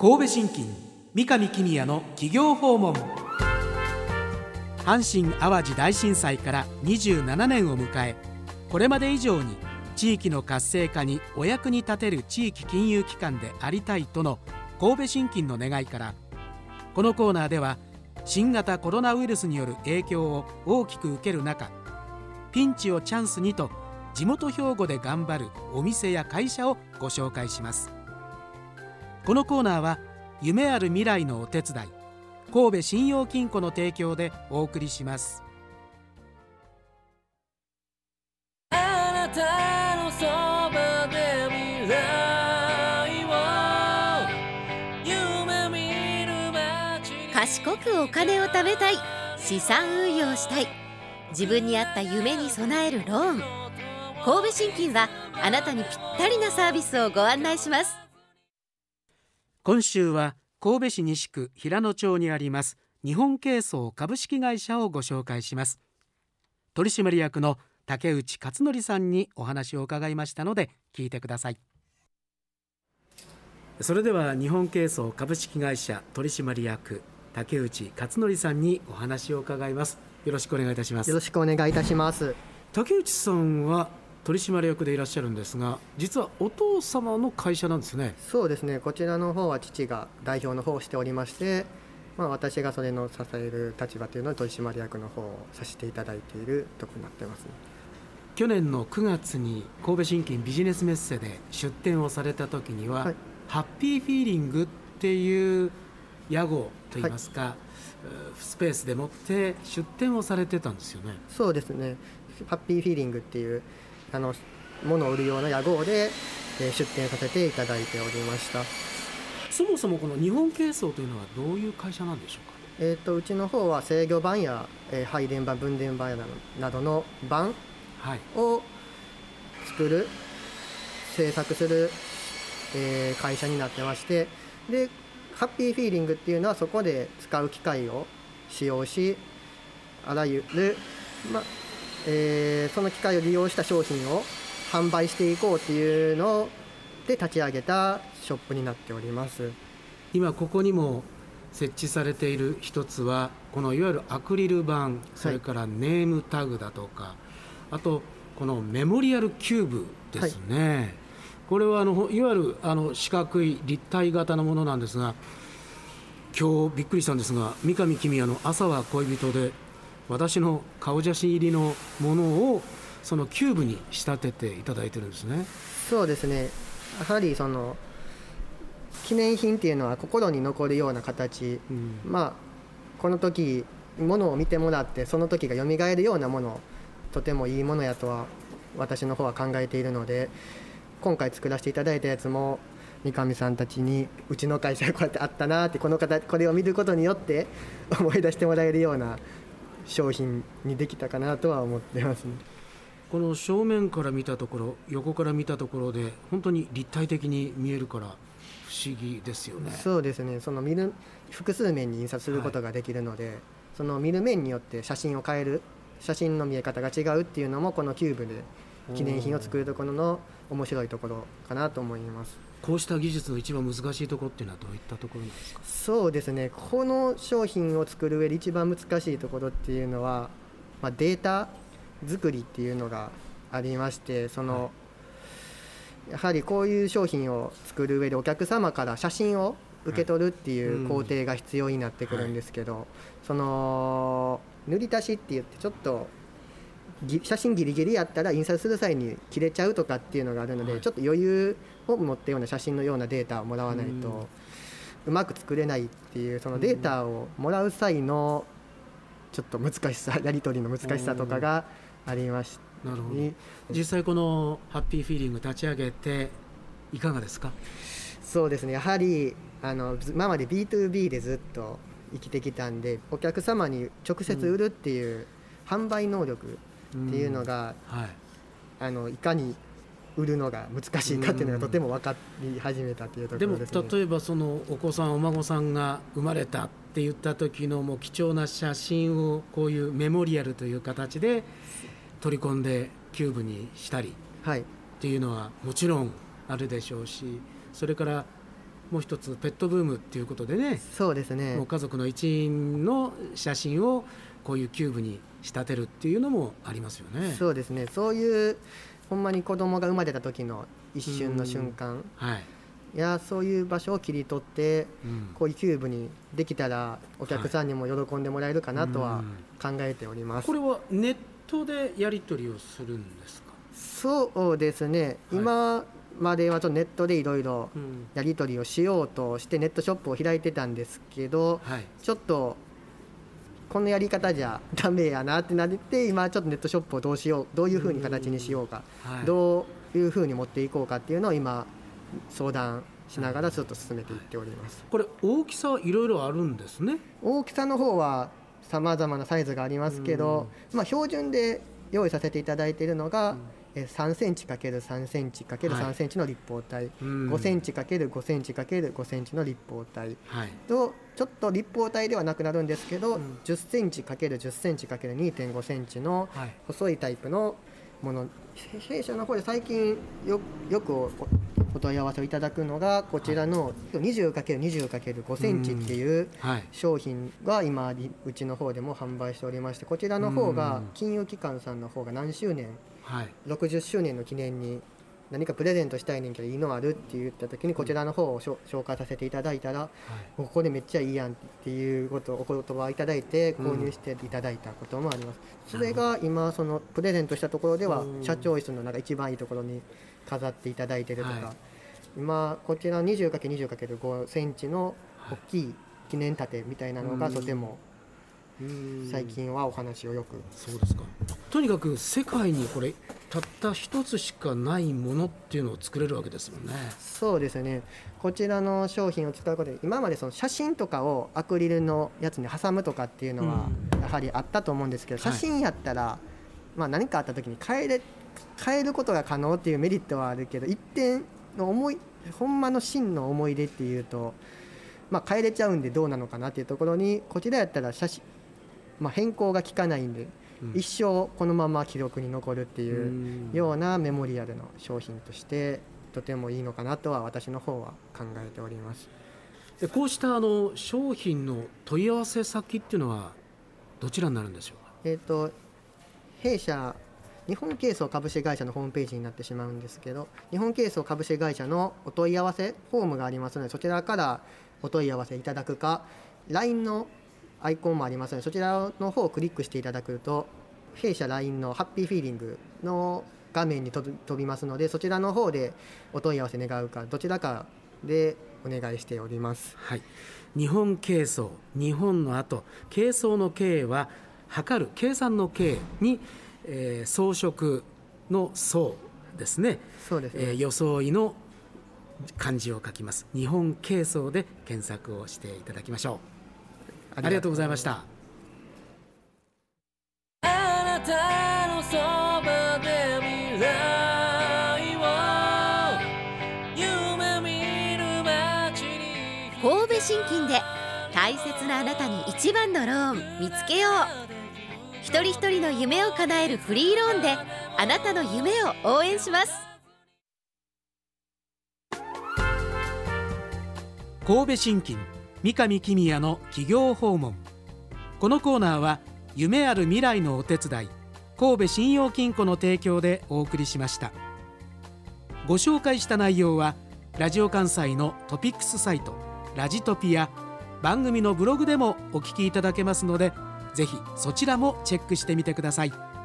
神戸信金三上公也の企業訪問。阪神・淡路大震災から27年を迎え、これまで以上に地域の活性化にお役に立てる地域金融機関でありたいとの神戸信金の願いから、このコーナーでは新型コロナウイルスによる影響を大きく受ける中、ピンチをチャンスにと地元兵庫で頑張るお店や会社をご紹介します。このコーナーは夢ある未来のお手伝い、神戸信用金庫の提供でお送りします。 あなたのそばで未来を夢見る街に、 賢くお金を貯めたい、資産運用したい、自分に合った夢に備えるローン。神戸信金はあなたにぴったりなサービスをご案内します。 今週は神戸市西区平野町にあります日本軽装株式会社をご紹介します。取締役の竹内勝則さんにお話を伺いましたので聞いてください。それでは日本軽装株式会社取締役竹内勝則さんにお話を伺います。よろしくお願いいたします。 よろしくお願いいたします。 竹内さんは取締役でいらっしゃるんですが、実はお父様の会社なんですね。 そうですね、こちらの方は父が代表の方をしておりまして、私がそれの支える立場というので取締役の方をさせていただいているところになってます。 去年の9月に神戸信金ビジネスメッセで出展をされた時には、はい、ハッピーフィーリングっていう屋号といいますか、スペースでもって出展をされてたんですよね。 そうですね、ハッピーフィーリングっていう物を売るような屋号で、出展させていただいておりました。 そもそもこの日本軽装というのはどういう会社なんでしょうか。 うちの方は制御盤や、配電盤、分電盤などの盤を作る、製作する、会社になってまして、でハッピーフィーリングっていうのはそこで使う機械を使用し、あらゆる、その機械を利用した商品を販売していこうというので立ち上げたショップになっております。 今ここにも設置されている一つはこのいわゆるアクリル板、それからネームタグだとか、あとこのメモリアルキューブですね、これはいわゆる四角い立体型のものなんですが、今日びっくりしたんですが、三上公也の朝は恋人で私の顔写真入りのものをそのキューブに仕立てていただいてるんですね。 そうですね、やはりその記念品っていうのは心に残るような形、この時ものを見てもらってその時が蘇るようなもの、とてもいいものやとは私の方は考えているので、今回作らせていただいたやつも三上さんたちにうちの会社がこうやってあったなって、これを見ることによって思い出してもらえるような商品にできたかなとは思ってますね。 この正面から見たところ、横から見たところで本当に立体的に見えるから不思議ですよね。 そうですね、その見る複数面に印刷することができるので、その見る面によって写真を変える、写真の見え方が違うっていうのもこのキューブで記念品を作るところの面白いところかなと思います。 こうした技術の一番難しいところっていうのはどういったところなんですか。 そうですね、この商品を作る上で一番難しいところっていうのは、データ作りっていうのがありまして、やはりこういう商品を作る上でお客様から写真を受け取るっていう工程が必要になってくるんですけど、その塗り足しって言ってちょっと写真ギリギリやったら印刷する際に切れちゃうとかっていうのがあるので、ちょっと余裕を持ったような写真のようなデータをもらわないとうまく作れないっていう、そのデータをもらう際のちょっと難しさ、やり取りの難しさとかがありました。 なるほど。実際このハッピーフィーリング立ち上げていかがですか。 そうですね、やはり今まで B2B でずっと生きてきたんで、お客様に直接売るっていう販売能力っていうのが、いかに売るのが難しいかっていうのがとても分かり始めたというところですね。 でも例えばそのお子さんお孫さんが生まれたって言った時のもう貴重な写真をこういうメモリアルという形で取り込んでキューブにしたりっていうのはもちろんあるでしょうし、それからもう一つペットブームっていうことでね、 そうですね。 もう家族の一員の写真をこういうキューブに仕立てるっていうのもありますよね。 そうですね。そういうほんまに子供が生まれた時の一瞬の瞬間、 はい、 いやそういう場所を切り取って、こういうキューブにできたらお客さんにも喜んでもらえるかなとは考えております。 これはネットでやり取りをするんですか？ そうですね、今まではちょっとネットでいろいろやり取りをしようとしてネットショップを開いてたんですけど、ちょっとこのやり方じゃダメやなってなって今ちょっとネットショップをどういうふうに形にしようか、どういうふうに持っていこうかっていうのを今相談しながらちょっと進めていっております。 これ大きさいろいろあるんですね。 大きさの方はさまざまなサイズがありますけど、標準で用意させていただいているのが、3センチ ×3 センチ ×3 センチの立方体、5センチ ×5 センチ ×5 センチの立方体と、ちょっと立方体ではなくなるんですけど、10センチ ×10 センチ ×2.5 センチの細いタイプのもの、弊社の方で最近よくお問い合わせをいただくのがこちらの 20×20×5 センチっていう商品が今うちの方でも販売しておりまして、こちらの方が金融機関さんの方が何周年、60周年の記念に何かプレゼントしたいねんけどいいのあるって言った時にこちらの方を紹介させていただいたら、ここでめっちゃいいやんっていうことをお言葉をいただいて購入していただいたこともあります。それが今そのプレゼントしたところでは社長室のなんか一番いいところに飾っていただいているとか、今こちら 20×20×5 センチの大きい記念盾みたいなのがとても最近はお話をよく。 そうですか。とにかく世界にこれたった一つしかないものっていうのを作れるわけですもんね。 そうですね。こちらの商品を使うことで今までその写真とかをアクリルのやつに挟むとかっていうのはやはりあったと思うんですけど、写真やったら何かあった時に変えることが可能っていうメリットはあるけど、一点のほんまの真の思い出っていうと、変えれちゃうんでどうなのかなっていうところに、こちらやったら写真、変更が効かないんで、一生このまま記録に残るっていうようなメモリアルの商品としてとてもいいのかなとは私の方は考えております。 でこうした商品の問い合わせ先っていうのはどちらになるんでしょうか？ 弊社日本軽装株式会社のホームページになってしまうんですけど、日本軽装株式会社のお問い合わせフォームがありますので、そちらからお問い合わせいただくか、 LINE のアイコンもありますのでそちらの方をクリックしていただくと弊社 LINE のハッピーフィーリングの画面に飛びますので、そちらの方でお問い合わせ願うかどちらかでお願いしております。 日本軽装、日本の後軽装の軽は測る計算の計に、装飾の装ですね。 そうですね。 装いの漢字を書きます。日本軽装で検索をしていただきましょう。ありがとうございました。 あなたのそばで未来を夢見る街に。 神戸信金で大切なあなたに一番のローン見つけよう。一人一人の夢を叶えるフリーローンであなたの夢を応援します。 神戸信金三上公也の企業訪問。このコーナーは夢ある未来のお手伝い神戸信用金庫の提供でお送りしました。ご紹介した内容はラジオ関西のトピックスサイトラジトピや番組のブログでもお聞きいただけますので、ぜひそちらもチェックしてみてください。